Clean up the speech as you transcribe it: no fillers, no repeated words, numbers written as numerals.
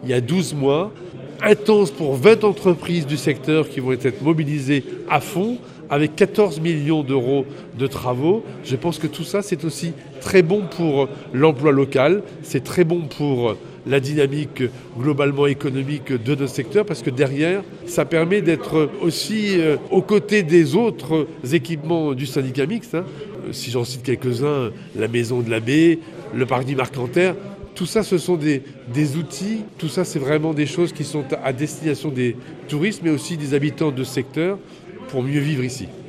il y a 12 mois, intense pour 20 entreprises du secteur qui vont être mobilisées à fond, avec 14 millions d'euros de travaux. Je pense que tout ça, c'est aussi très bon pour l'emploi local, c'est très bon pour la dynamique globalement économique de notre secteur, parce que derrière, ça permet d'être aussi aux côtés des autres équipements du syndicat mixte. Si j'en cite quelques-uns, la Maison de l'Abbé, le Parc du Marcanterre, tout ça, ce sont des outils, tout ça, c'est vraiment des choses qui sont à destination des touristes, mais aussi des habitants de secteur, pour mieux vivre ici.